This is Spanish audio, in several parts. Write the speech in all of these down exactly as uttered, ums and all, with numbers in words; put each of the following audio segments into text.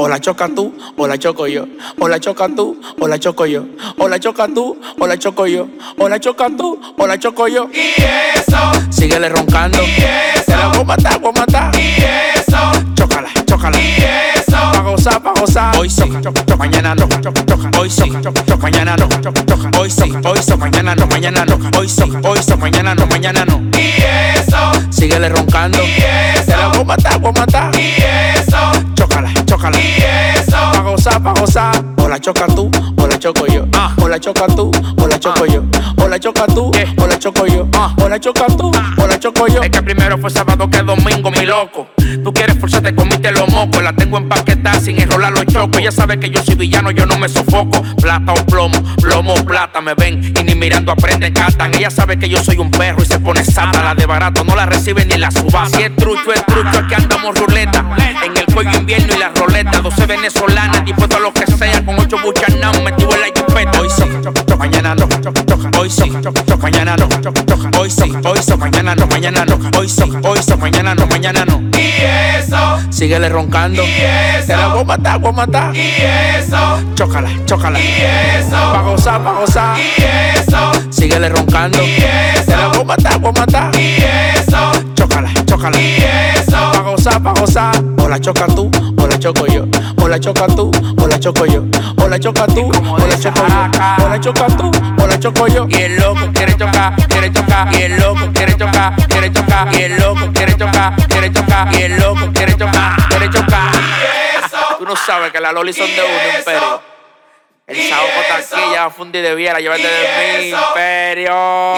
o la choca tú, o la choco yo. O la choca tú, o la choco yo. O la choca tú, o la choco yo. O la choca tú, o la choco yo. Y eso, síguele roncando. y eso, te la voy a matar, voy a matar. y eso, chócala, chócala. y eso, pa' gozar, pa' gozar. Hoy sí, mañana no. Hoy sí, mañana no. Hoy sí, hoy sí, mañana no, mañana no. Hoy sí, hoy sí, mañana no, mañana no. y eso, síguele roncando. y eso, te la voy a matar, voy a matar. y eso, chócala, chócala. y eso, pa' gozar, pa' gozar. O la choca tú, o la choco yo. Ah. O la choca tú, o la choco yo. O la choca tú, o la choco yo. Ah. O la choca tú, o la choco yo. Es que primero fue sábado que domingo, mi loco. Tú quieres forzarte, comiste los mocos. La tengo empaquetada sin enrolar los chocos. Ella sabe que yo soy villano, yo no me sofoco. Plata o plomo, plomo o plata. Me ven y ni mirando aprenden, catan. Ella sabe que yo soy un perro y se pone sata. La de barato no la recibe ni la subasta. Si es trucho, es trucho, aquí andamos ruleta. En el cuello invierno y la roleta. doce venezolanas, dispuesto a lo que sea. Con ocho buchanas, metido en la jipeta. Hoy sí, mañana no. Hoy sí, mañana no. Hoy sí, hoy sí, mañana no, mañana no. Hoy sí, hoy sí, mañana no, mañana no. y eso, síguele roncando. y eso, te la voy a matar, voy a matar. y eso, chócala, chócala. y eso, pa' gozar, pa' gozar. y eso, síguele roncando. y eso, te la voy a matar, voy a matar. y eso, chócala, chócala. y eso, pa' gozar, pa' gozar. O la choca tú, o la choco yo. O la choca tú, o la choco yo. O la choca tú, o la choco yo. O la choca tú, o la choco yo. Y el loco quiere chocar, quiere chocar. Y el loco quiere chocar, quiere chocar. Y el loco quiere chocar, quiere chocar. Y el loco quiere chocar, quiere chocar. Tú no sabes que la Loli son de uno, imperio. El saoco está aquí, ya va a fundir de viera, llévate de mi imperio.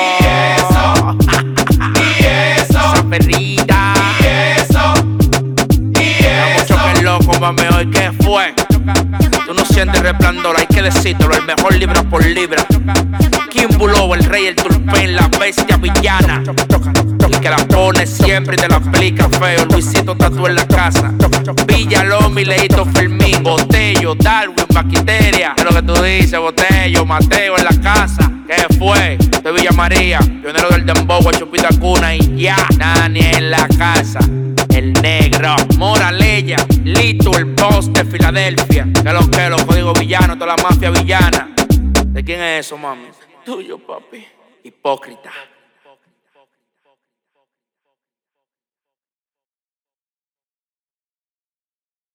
Esa perrita. Está mucho que el loco, mami, hoy ¿qué fue? Tú no sientes resplandor, hay que decírtelo, el mejor libra por libra. Kimbulo, el rey, el turpén, la bestia villana. El que la pone siempre y te la aplica feo. Luisito Tatú en la casa. Villalomi, Leito Fermín, Botello, Darwin, Maquiteria. Es lo que tú dices, Botello, Mateo en la casa. ¿Qué fue? De Villa María, pionero del dembow, Chupita Cuna y ya. Nani en la casa. El negro, Moraleya, Lito, el boss de Filadelfia. Que lo que, los códigos villanos, toda la mafia villana. ¿De quién es eso, mami? Tuyo, papi. Hipócrita.